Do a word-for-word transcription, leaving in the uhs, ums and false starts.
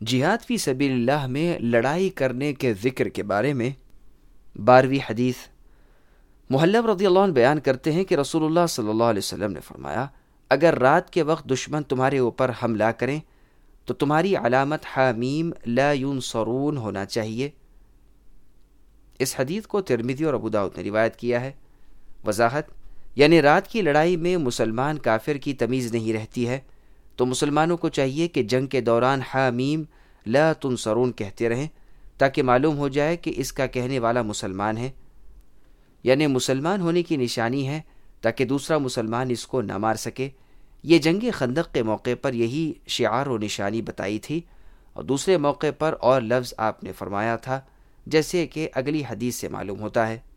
जिहाद फ़ी सबीलिल्लाह में लड़ाई करने के ज़िक्र के बारे में बारहवीं हदीस मुहल्लब रज़ियल्लाहु अन्हु बयान करते हैं कि रसूलुल्लाह सल्लल्लाहु अलैहि वसल्लम ने फरमाया, अगर रात के वक्त दुश्मन तुम्हारे ऊपर हमला करें तो तुम्हारी अलामत हामीम ला युनसरून होना चाहिए। इस हदीस को तिरमिज़ी और अबू दाऊद ने रिवायत किया है। वजाहत यानी रात की लड़ाई में मुसलमान काफिर की तमीज़ नहीं रहती है, तो मुसलमानों को चाहिए कि जंग के दौरान हामीम ला तुनसरून कहते रहें, ताकि मालूम हो जाए कि इसका कहने वाला मुसलमान है, यानी मुसलमान होने की निशानी है, ताकि दूसरा मुसलमान इसको न मार सके। ये जंग खंदक के मौके पर यही शिआर और निशानी बताई थी, और दूसरे मौके पर और लफ्ज़ आपने फरमाया था, जैसे कि अगली हदीस से मालूम होता है।